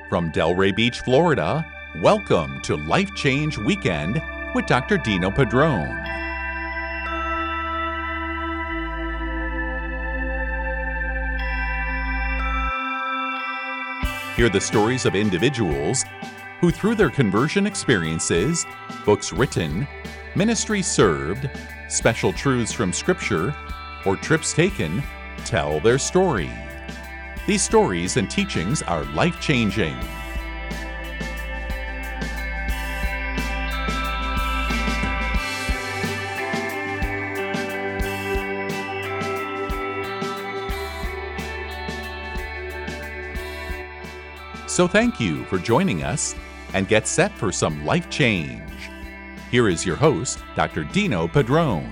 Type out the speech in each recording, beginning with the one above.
From Delray Beach, Florida, welcome to Life Change Weekend with Dr. Dino Padrone. Hear the stories of individuals who, through their conversion experiences, books written, ministry served, special truths from Scripture, or trips taken, tell their story. These stories and teachings are life-changing. So thank you for joining us and get set for some life change. Here is your host, Dr. Dino Padrone.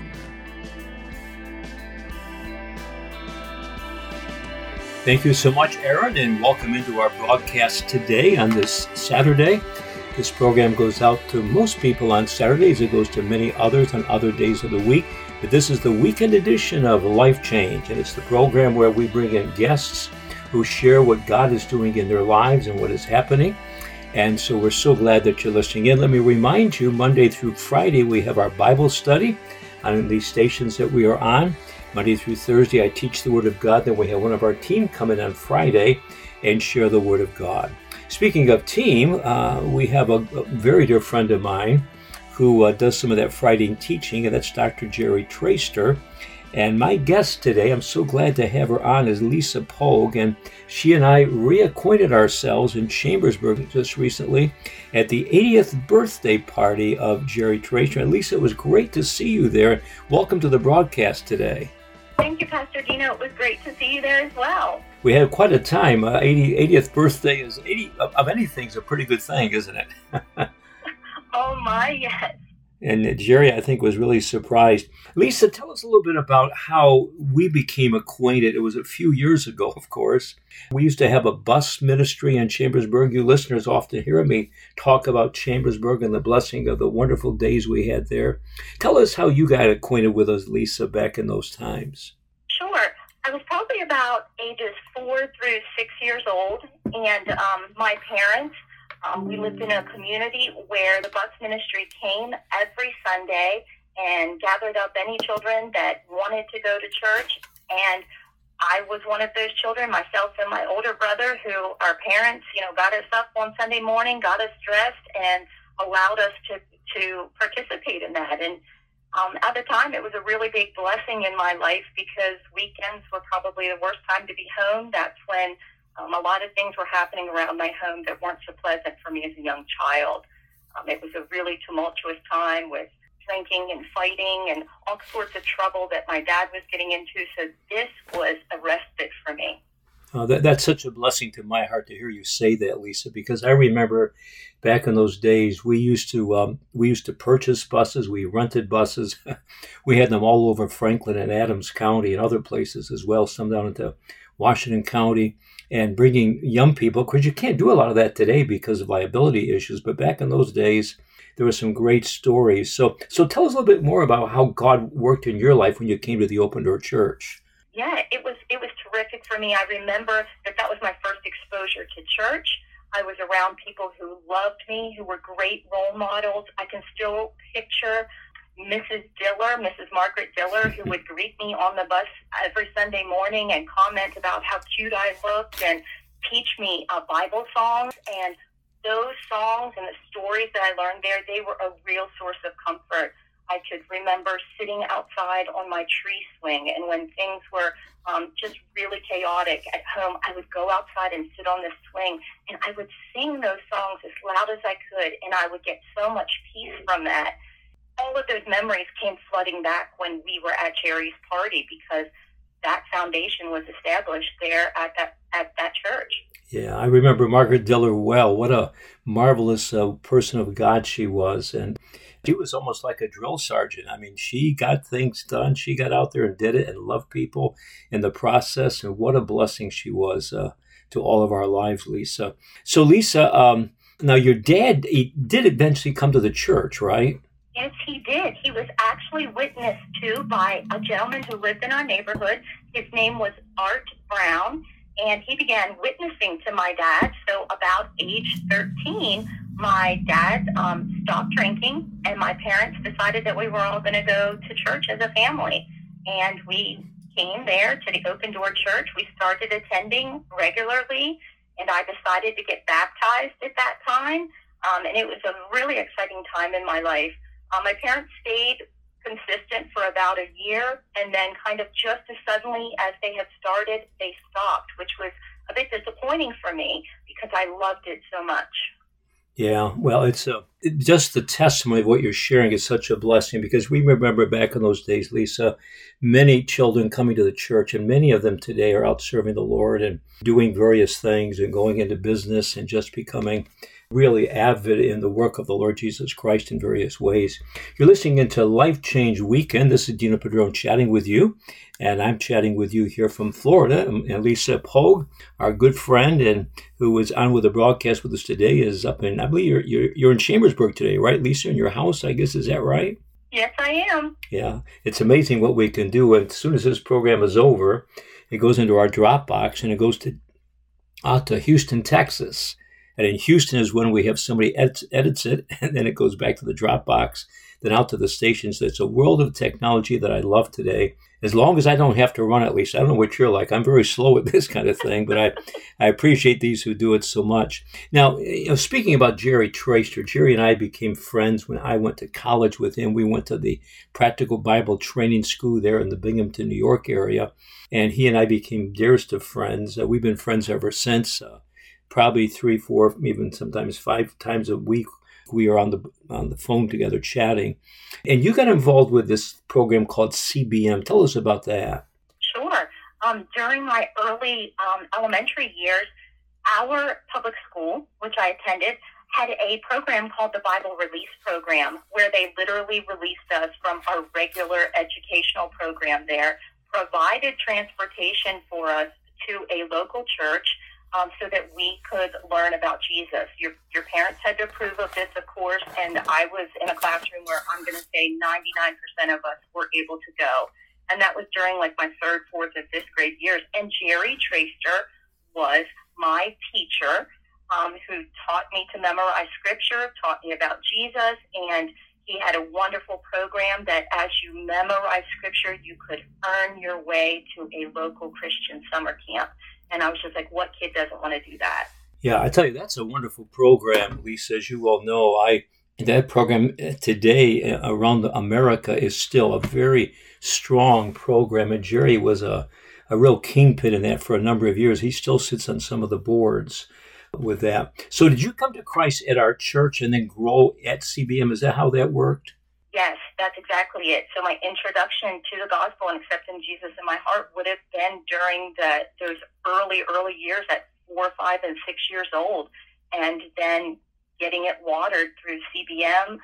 Thank you so much, Aaron, and welcome into our broadcast today on this Saturday. This program goes out to most people on Saturdays. It goes to many others on other days of the week. But this is the weekend edition of Life Change, and it's the program where we bring in guests who share what God is doing in their lives and what is happening. And so we're so glad that you're listening in. Let me remind you, Monday through Friday, we have our Bible study on these stations that we are on. Monday through Thursday, I teach the Word of God. Then we have one of our team come in on Friday and share the Word of God. Speaking of team, we have a very dear friend of mine who does some of that Friday teaching, and that's Dr. Jerry Traister. And my guest today, I'm so glad to have her on, is Lisa Pogue. And she and I reacquainted ourselves in Chambersburg just recently at the 80th birthday party of Jerry Traister. And Lisa, it was great to see you there. Welcome to the broadcast today. Thank you, Pastor Dino. It was great to see you there as well. We had quite a time. 80th birthday is 80 of anything is a pretty good thing, isn't it? Oh my, yes. And Jerry, I think, was really surprised. Lisa, tell us a little bit about how we became acquainted. It was a few years ago, of course. We used to have a bus ministry in Chambersburg. You listeners often hear me talk about Chambersburg and the blessing of the wonderful days we had there. Tell us how you got acquainted with us, Lisa, back in those times. Sure. I was probably about ages 4 through 6 years old, and my parents, we lived in a community where the bus ministry came every Sunday and gathered up any children that wanted to go to church. And I was one of those children, myself and my older brother, who our parents, got us up on Sunday morning, got us dressed, and allowed us to participate in that. And at the time, it was a really big blessing in my life because weekends were probably the worst time to be home. That's when a lot of things were happening around my home that weren't so pleasant for me as a young child. It was a really tumultuous time with drinking and fighting and all sorts of trouble that my dad was getting into. So this was a respite for me. That's such a blessing to my heart to hear you say that, Lisa, because I remember back in those days we used to purchase buses. We rented buses. We had them all over Franklin and Adams County and other places as well, some down into Washington County, and bringing young people, because you can't do a lot of that today because of liability issues. But back in those days, there were some great stories. So tell us a little bit more about how God worked in your life when you came to the Open Door Church. Yeah, it was terrific for me. I remember that was my first exposure to church. I was around people who loved me, who were great role models. I can still picture Mrs. Margaret Diller, who would greet me on the bus every Sunday morning and comment about how cute I looked and teach me Bible songs. And those songs and the stories that I learned there, they were a real source of comfort. I could remember sitting outside on my tree swing, and when things were just really chaotic at home, I would go outside and sit on the swing, and I would sing those songs as loud as I could, and I would get so much peace from that. All of those memories came flooding back when we were at Jerry's party because that foundation was established there at that church. Yeah, I remember Margaret Diller well. What a marvelous person of God she was. And she was almost like a drill sergeant. I mean, she got things done. She got out there and did it and loved people in the process. And what a blessing she was to all of our lives, Lisa. So, Lisa, now your dad, he did eventually come to the church, right? Yes, he did. He was actually witnessed to by a gentleman who lived in our neighborhood. His name was Art Brown, and he began witnessing to my dad. So about age 13, my dad stopped drinking, and my parents decided that we were all going to go to church as a family. And we came there to the Open Door Church. We started attending regularly, and I decided to get baptized at that time. And it was a really exciting time in my life. My parents stayed consistent for about a year, and then kind of just as suddenly as they had started, they stopped, which was a bit disappointing for me because I loved it so much. Yeah, well, it's just the testimony of what you're sharing is such a blessing, because we remember back in those days, Lisa, many children coming to the church, and many of them today are out serving the Lord and doing various things and going into business and just becoming really avid in the work of the Lord Jesus Christ in various ways. You're listening into Life Change Weekend. This is Dino Padron chatting with you, and I'm chatting with you here from Florida. And Lisa Pogue, our good friend and who was on with the broadcast with us today, is up in, I believe you're in Chambersburg today, right, Lisa, in your house, I guess, is that right? Yes, I am. Yeah, it's amazing what we can do. And as soon as this program is over, it goes into our Dropbox and it goes out to Houston, Texas. And in Houston is when we have somebody edits it, and then it goes back to the Dropbox, then out to the stations. It's a world of technology that I love today. As long as I don't have to run it, Lisa. I don't know what you're like. I'm very slow at this kind of thing, but I appreciate these who do it so much. Now, speaking about Jerry Traster, Jerry and I became friends when I went to college with him. We went to the Practical Bible Training School there in the Binghamton, New York area, and he and I became dearest of friends. We've been friends ever since. Probably 3, 4, even sometimes 5 times a week, we are on the phone together chatting. And you got involved with this program called CBM. Tell us about that. Sure. During my early elementary years, our public school, which I attended, had a program called the Bible Release Program, where they literally released us from our regular educational program there, provided transportation for us to a local church, so that we could learn about Jesus. Your parents had to approve of this, of course, and I was in a classroom where I'm going to say 99% of us were able to go. And that was during like my 3rd, 4th, and 5th grade years. And Jerry Traster was my teacher, who taught me to memorize scripture, taught me about Jesus, and he had a wonderful program that as you memorize scripture, you could earn your way to a local Christian summer camp. And I was just like, what kid doesn't want to do that? Yeah, I tell you, that's a wonderful program, Lisa. As you well know, that program today around America is still a very strong program. And Jerry was a real kingpin in that for a number of years. He still sits on some of the boards with that. So did you come to Christ at our church and then grow at CBM? Is that how that worked? Yes, that's exactly it. So my introduction to the gospel and accepting Jesus in my heart would have been during those early years at 4, 5, and 6 years old, and then getting it watered through CBM.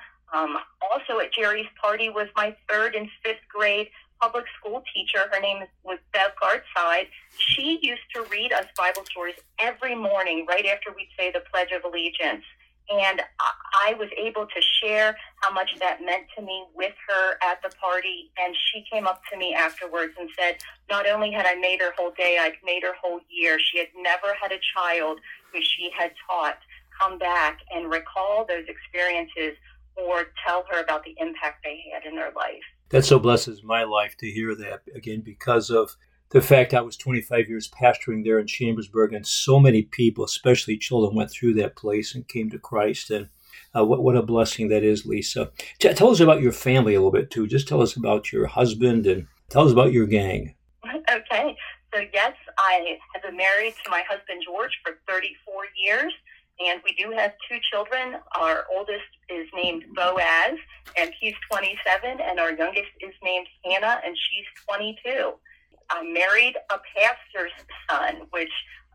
Also at Jerry's party was my 3rd and 5th grade public school teacher. Her name was Bev Gartside. She used to read us Bible stories every morning right after we'd say the Pledge of Allegiance. And I was able to share how much that meant to me with her at the party. And she came up to me afterwards and said, not only had I made her whole day, I'd made her whole year. She had never had a child who she had taught come back and recall those experiences or tell her about the impact they had in their life. That so blesses my life to hear that, again, because of the fact I was 25 years pastoring there in Chambersburg, and so many people, especially children, went through that place and came to Christ. And what a blessing that is, Lisa. Tell us about your family a little bit, too. Just tell us about your husband and tell us about your gang. Okay. So, yes, I have been married to my husband, George, for 34 years. And we do have 2 children. Our oldest is named Boaz, and he's 27. And our youngest is named Hannah, and she's 22. I married a pastor's son, which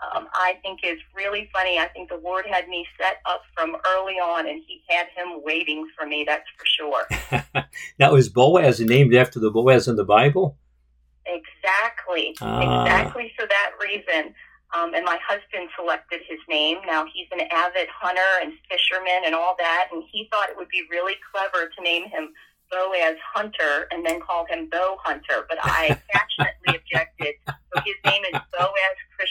I think is really funny. I think the Lord had me set up from early on, and he had him waiting for me, that's for sure. Now, is Boaz named after the Boaz in the Bible? Exactly. Exactly for that reason. And my husband selected his name. Now, he's an avid hunter and fisherman and all that, and he thought it would be really clever to name him Boaz Hunter and then call him Bo Hunter, but I passionately objected. So his name is Boaz Christian.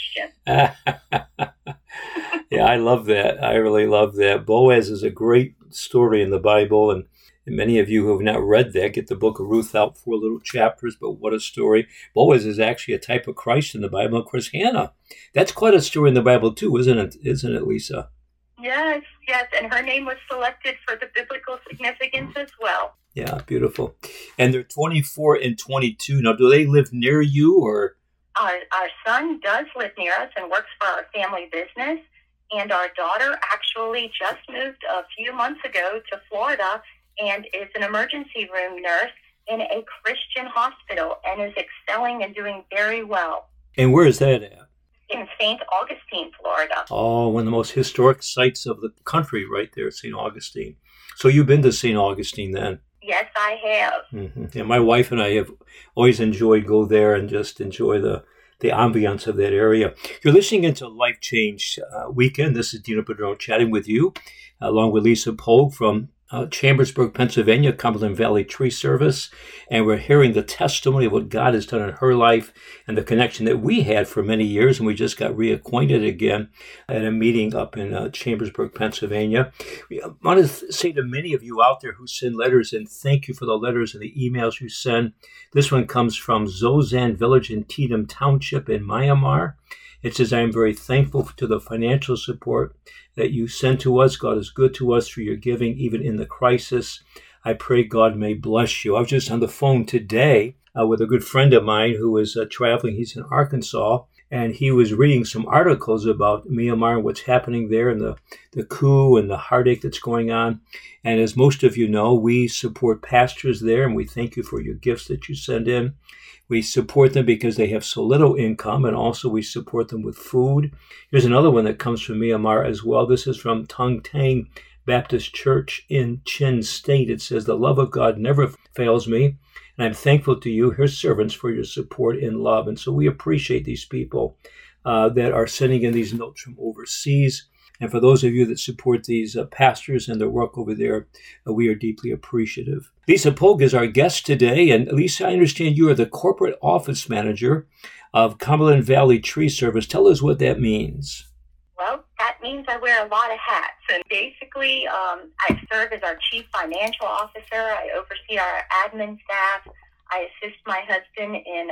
Yeah, I love that. I really love that. Boaz is a great story in the Bible, and many of you who have not read that, get the book of Ruth out, 4 little chapters, but what a story. Boaz is actually a type of Christ in the Bible. Of course, Hannah, that's quite a story in the Bible too, isn't it? Isn't it, Lisa? Yes, and her name was selected for the biblical significance as well. Yeah, beautiful. And they're 24 and 22. Now, do they live near you, or? Our son does live near us and works for our family business. And our daughter actually just moved a few months ago to Florida and is an emergency room nurse in a Christian hospital and is excelling and doing very well. And where is that at? In St. Augustine, Florida. Oh, one of the most historic sites of the country right there, St. Augustine. So you've been to St. Augustine then? Yes, I have. Mm-hmm. And my wife and I have always enjoyed go there and just enjoy the ambience of that area. You're listening into Life Change Weekend. This is Dino Padron chatting with you, along with Lisa Pogue from Chambersburg, Pennsylvania, Cumberland Valley Tree Service. And we're hearing the testimony of what God has done in her life and the connection that we had for many years. And we just got reacquainted again at a meeting up in Chambersburg, Pennsylvania. I want to say to many of you out there who send letters, and thank you for the letters and the emails you send. This one comes from Zozan Village in Teedum Township in Myanmar. It says, I am very thankful to the financial support that you send to us. God is good to us through your giving, even in the crisis. I pray God may bless you. I was just on the phone today with a good friend of mine who is traveling. He's in Arkansas, and he was reading some articles about Myanmar and what's happening there and the coup and the heartache that's going on. And as most of you know, we support pastors there, and we thank you for your gifts that you send in. We support them because they have so little income, and also we support them with food. Here's another one that comes from Myanmar as well. This is from Tung Tang Baptist Church in Chin State. It says, the love of God never fails me, and I'm thankful to you, his servants, for your support and love. And so we appreciate these people that are sending in these notes from overseas. And for those of you that support these pastors and their work over there, we are deeply appreciative. Lisa Pogue is our guest today. And Lisa, I understand you are the corporate office manager of Cumberland Valley Tree Service. Tell us what that means. Well, that means I wear a lot of hats. And basically, I serve as our chief financial officer. I oversee our admin staff. I assist my husband in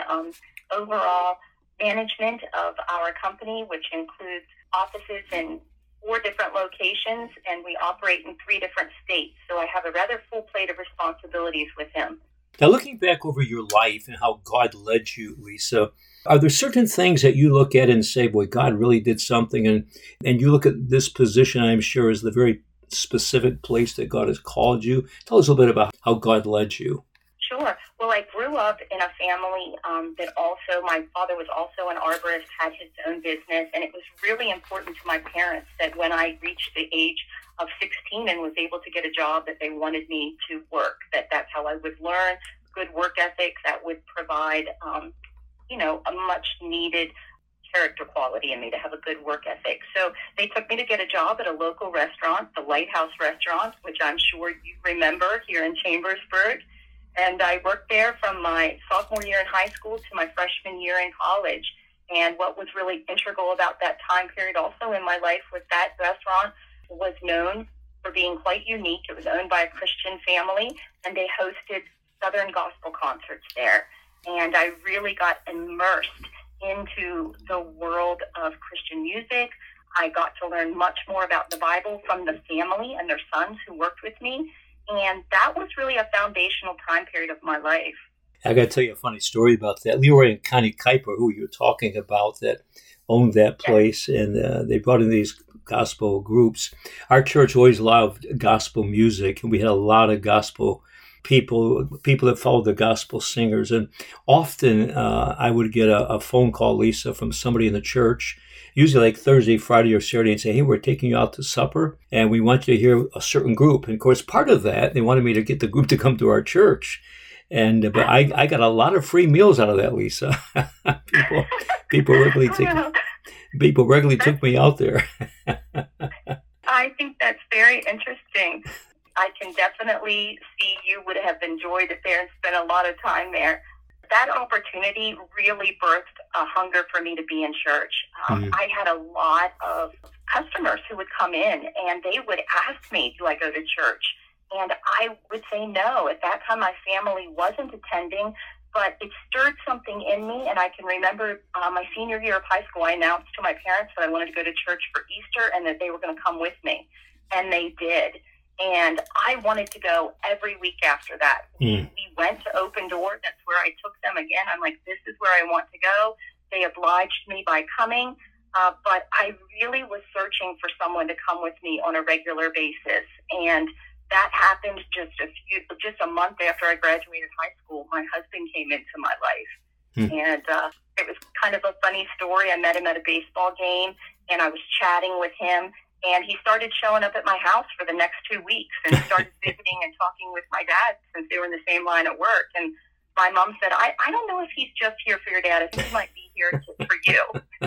overall management of our company, which includes offices in 4 different locations, and we operate in 3 different states. So I have a rather full plate of responsibilities with him. Now, looking back over your life and how God led you, Lisa, are there certain things that you look at and say, boy, God really did something? And you look at this position, I'm sure, as the very specific place that God has called you. Tell us a little bit about how God led you. Sure. Well, I grew up in a family that also, my father was also an arborist, had his own business, and it was really important to my parents that when I reached the age of 16 and was able to get a job, that they wanted me to work, that's how I would learn good work ethic that would provide, a much needed character quality in me to have a good work ethic. So they took me to get a job at a local restaurant, the Lighthouse Restaurant, which I'm sure you remember here in Chambersburg. And I worked there from my sophomore year in high school to my freshman year in college. And what was really integral about that time period also in my life was that restaurant was known for being quite unique. It was owned by a Christian family, and they hosted Southern gospel concerts there. And I really got immersed into the world of Christian music. I got to learn much more about the Bible from the family and their sons who worked with me. And that was really a foundational time period of my life. I got to tell you a funny story about that. Leroy and Connie Kuiper, who you're talking about, that owned that place, and they brought in these gospel groups. Our church always loved gospel music, and we had a lot of gospel people that followed the gospel singers. And often I would get a phone call, Lisa, from somebody in the church, usually like Thursday, Friday, or Saturday, and say, hey, we're taking you out to supper, and we want you to hear a certain group. And of course, part of that, they wanted me to get the group to come to our church. And but I got a lot of free meals out of that, Lisa. people regularly took me out there. I think that's very interesting. I can definitely see you would have enjoyed it there and spent a lot of time there. That opportunity really birthed a hunger for me to be in church. I had a lot of customers who would come in and they would ask me, do I go to church? And I would say no. At that time, my family wasn't attending, but it stirred something in me. And I can remember my senior year of high school, I announced to my parents that I wanted to go to church for Easter and that they were going to come with me. And they did. And I wanted to go every week after that. We went to Open Door. That's where I took them again. I'm like, this is where I want to go. They obliged me by coming. But I really was searching for someone to come with me on a regular basis. And that happened just a month after I graduated high school. My husband came into my life. And it was kind of a funny story. I met him at a baseball game, and I was chatting with him. And he started showing up at my house for the next 2 weeks and started visiting and talking with my dad since they were in the same line of work. And my mom said, I don't know if he's just here for your dad. I think he might be here for you.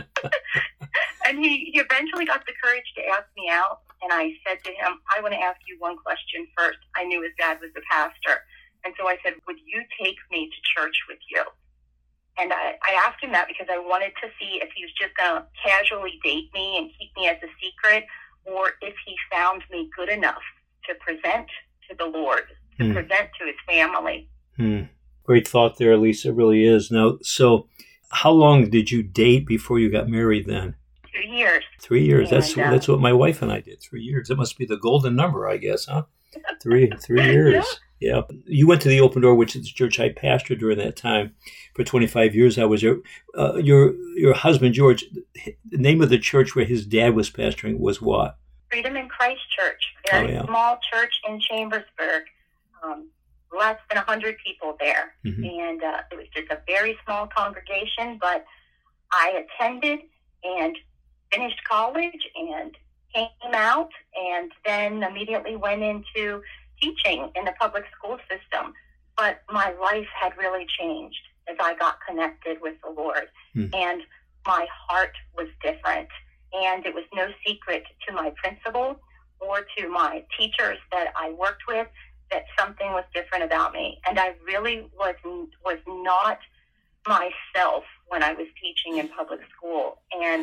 And he eventually got the courage to ask me out. And I said to him, I want to ask you one question first. I knew his dad was the pastor. And so I said, would you take me to church with you? And I asked him that because I wanted to see if he was just going to casually date me and keep me as a secret, or if he found me good enough to present to the Lord, to present to his family. Great thought there, Lisa, it really is. Now, so how long did you date before you got married then? 2 years. 3 years. And, that's what my wife and I did, 3 years. It must be the golden number, I guess, huh? 3 years. Yeah. You went to the Open Door, which is the church I pastored during that time. For 25 years, I was your husband, George. The name of the church where his dad was pastoring was what? Freedom in Christ Church. Very small church in Chambersburg. Less than 100 people there. And it was just a very small congregation, but I attended and finished college and came out and then immediately went into teaching in the public school system. But my life had really changed as I got connected with the Lord. And my heart was different. And it was no secret to my principal or to my teachers that I worked with that something was different about me. And I really was not myself when I was teaching in public school. And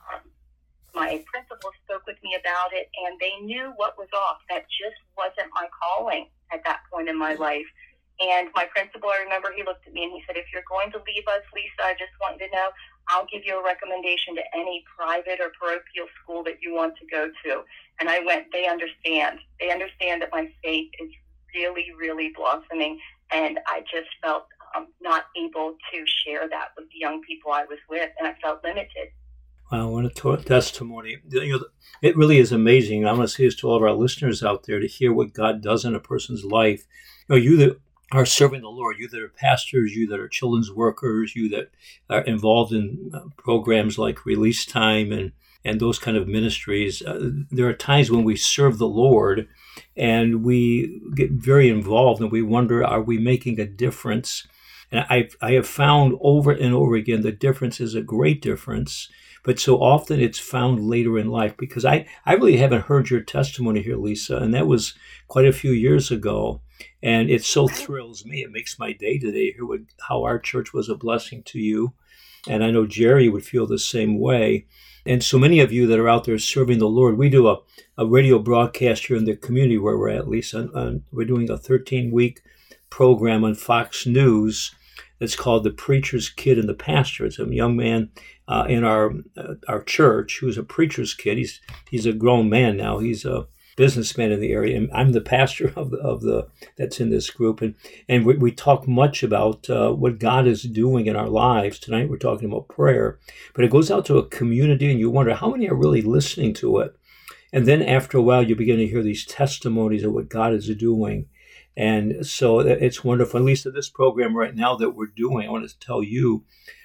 my principal spoke with me about it, and they knew what was off. That just wasn't my calling at that point in my life. And my principal, I remember he looked at me and he said, if you're going to leave us, Lisa, I just want you to know, I'll give you a recommendation to any private or parochial school that you want to go to. And I went, they understand. They understand that my faith is really, really blossoming. And I just felt not able to share that with the young people I was with, and I felt limited. Wow, what a testimony. It really is amazing. I want to say this to all of our listeners out there, to hear what God does in a person's life. You that are serving the Lord, you that are pastors, you that are children's workers, you that are involved in programs like Release Time and those kind of ministries. There are times when we serve the Lord and we get very involved and we wonder, are we making a difference? And I have found over and over again the difference is a great difference, but so often it's found later in life, because I really haven't heard your testimony here, Lisa, and that was quite a few years ago. And it so thrills me. It makes my day today to hear how our church was a blessing to you. And I know Jerry would feel the same way. And so many of you that are out there serving the Lord, we do a radio broadcast here in the community where we're at, Lisa. We're doing a 13-week program on Fox News that's called The Preacher's Kid and the Pastor. It's a young man in our church who's a preacher's kid. He's a grown man now. He's a businessman in the area, and I'm the pastor of the that's in this group. And we talk much about what God is doing in our lives. Tonight we're talking about prayer, but it goes out to a community, and you wonder how many are really listening to it. And then after a while, you begin to hear these testimonies of what God is doing. And so it's wonderful. At least this program right now that we're doing, I want to tell you,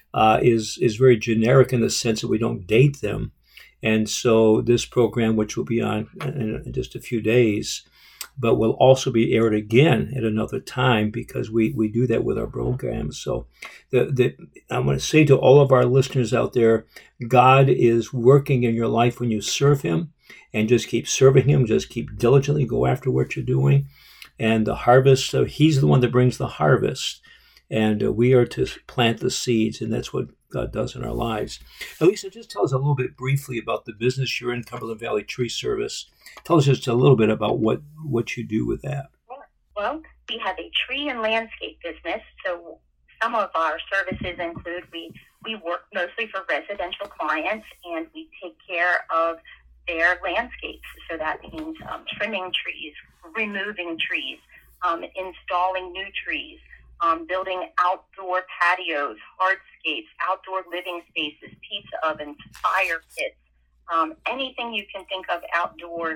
is very generic in the sense that we don't date them. And so this program, which will be on in just a few days, but will also be aired again at another time, because we do that with our programs. So I want to say to all of our listeners out there, God is working in your life when you serve him, and just keep serving him. Just keep diligently go after what you're doing. And the harvest, so he's the one that brings the harvest. And we are to plant the seeds, and that's what God does in our lives. Elisa, just tell us a little bit briefly about the business you're in, Cumberland Valley Tree Service. Tell us just a little bit about what you do with that. Well, we have a tree and landscape business, so some of our services include we work mostly for residential clients, and we take care of their landscapes. So that means trimming trees, removing trees, installing new trees, building outdoor patios, hardscapes, outdoor living spaces, pizza ovens, fire pits, anything you can think of outdoors.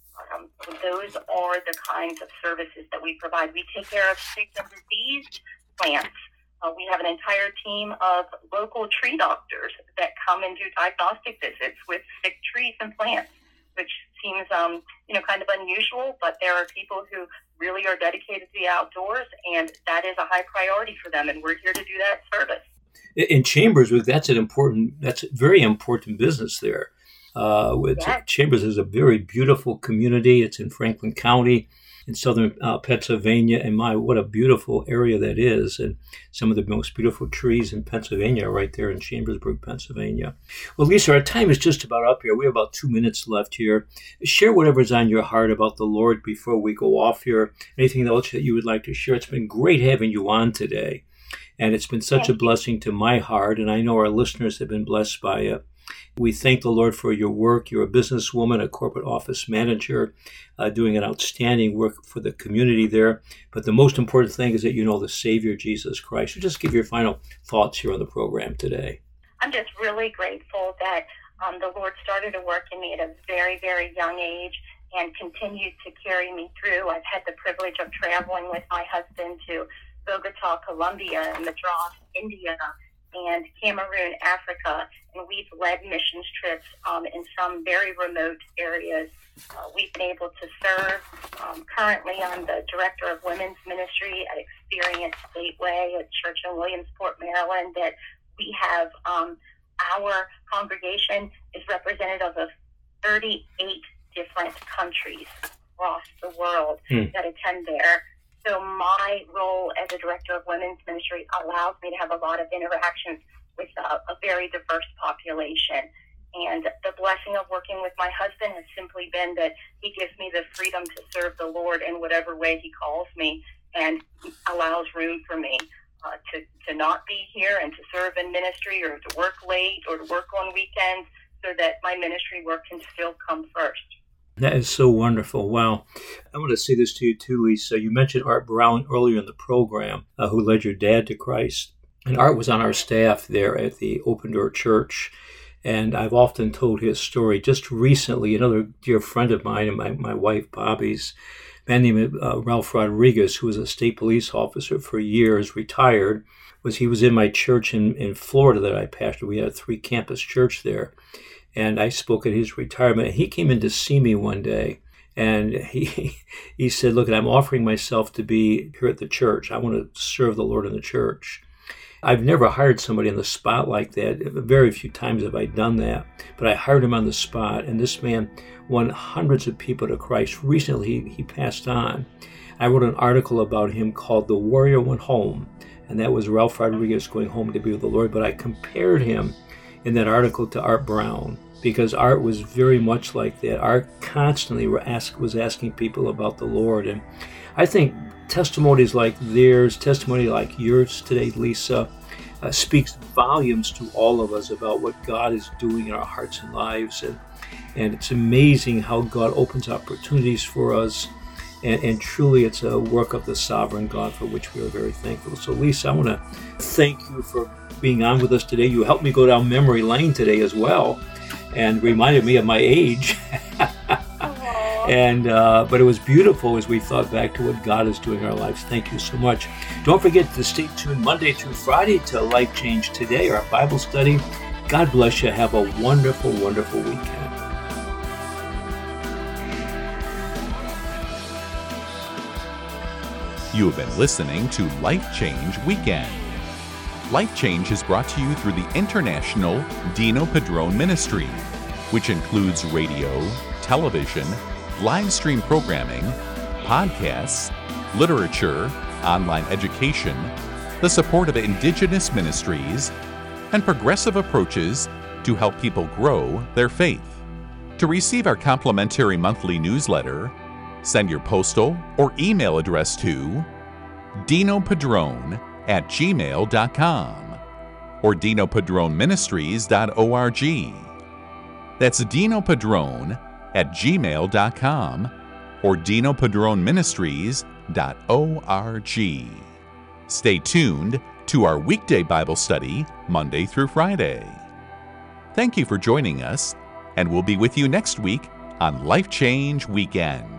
Those are the kinds of services that we provide. We take care of sick and diseased plants. We have an entire team of local tree doctors that come and do diagnostic visits with sick trees and plants, which seems, kind of unusual, but there are people who really are dedicated to the outdoors, and that is a high priority for them, and we're here to do that service. In Chambers, that's a very important business there. Yes. Chambers is a very beautiful community. It's in Franklin County in southern Pennsylvania, and what a beautiful area that is. And some of the most beautiful trees in Pennsylvania are right there in Chambersburg, Pennsylvania. Well, Lisa, our time is just about up here. We have about 2 minutes left here. Share whatever's on your heart about the Lord before we go off here. Anything else that you would like to share? It's been great having you on today, and it's been such a blessing to my heart, and I know our listeners have been blessed by it. We thank the Lord for your work. You're a businesswoman, a corporate office manager, doing an outstanding work for the community there. But the most important thing is that you know the Savior, Jesus Christ. So just give your final thoughts here on the program today. I'm just really grateful that the Lord started to work in me at a very, very young age and continued to carry me through. I've had the privilege of traveling with my husband to Bogota, Colombia, and Madras, India, and Cameroon, Africa, and we've led missions trips in some very remote areas. We've been able to serve. Currently, I'm the director of women's ministry at Experience Gateway, a church in Williamsport, Maryland, that we have. Our congregation is representative of 38 different countries across the world that attend there. So my role as a director of women's ministry allows me to have a lot of interactions with a very diverse population. And the blessing of working with my husband has simply been that he gives me the freedom to serve the Lord in whatever way he calls me, and allows room for me to not be here and to serve in ministry, or to work late, or to work on weekends, so that my ministry work can still come first. That is so wonderful. Wow. I want to say this to you too, Lisa. You mentioned Art Brown earlier in the program, who led your dad to Christ. And Art was on our staff there at the Open Door Church. And I've often told his story. Just recently, another dear friend of mine and my wife, Bobby's, a man named Ralph Rodriguez, who was a state police officer for years, retired, he was in my church in Florida that I pastored. We had a 3-campus church there. And I spoke at his retirement. And he came in to see me one day, and he said, "Look, I'm offering myself to be here at the church. I want to serve the Lord in the church." I've never hired somebody on the spot like that. Very few times have I done that. But I hired him on the spot, and this man won hundreds of people to Christ. Recently, he passed on. I wrote an article about him called "The Warrior Went Home," and that was Ralph Rodriguez going home to be with the Lord. But I compared him in that article to Art Brown, because Art was very much like that. Art constantly was asking people about the Lord. And I think testimonies like theirs, testimony like yours today, Lisa, speaks volumes to all of us about what God is doing in our hearts and lives. And it's amazing how God opens opportunities for us. And truly, it's a work of the sovereign God for which we are very thankful. So, Lisa, I want to thank you for being on with us today. You helped me go down memory lane today as well, and reminded me of my age. But it was beautiful as we thought back to what God is doing in our lives. Thank you so much. Don't forget to stay tuned Monday through Friday to Life Change Today, our Bible study. God bless you. Have a wonderful, wonderful weekend. You have been listening to Life Change Weekend. Life Change is brought to you through the International Dino Padrone Ministry, which includes radio, television, live stream programming, podcasts, literature, online education, the support of indigenous ministries, and progressive approaches to help people grow their faith. To receive our complimentary monthly newsletter, send your postal or email address to dinopadrone@gmail.com or dinopadroneministries.org. That's dinopadrone@gmail.com or dinopadroneministries.org. Stay tuned to our weekday Bible study Monday through Friday. Thank you for joining us, and we'll be with you next week on Life Change Weekend.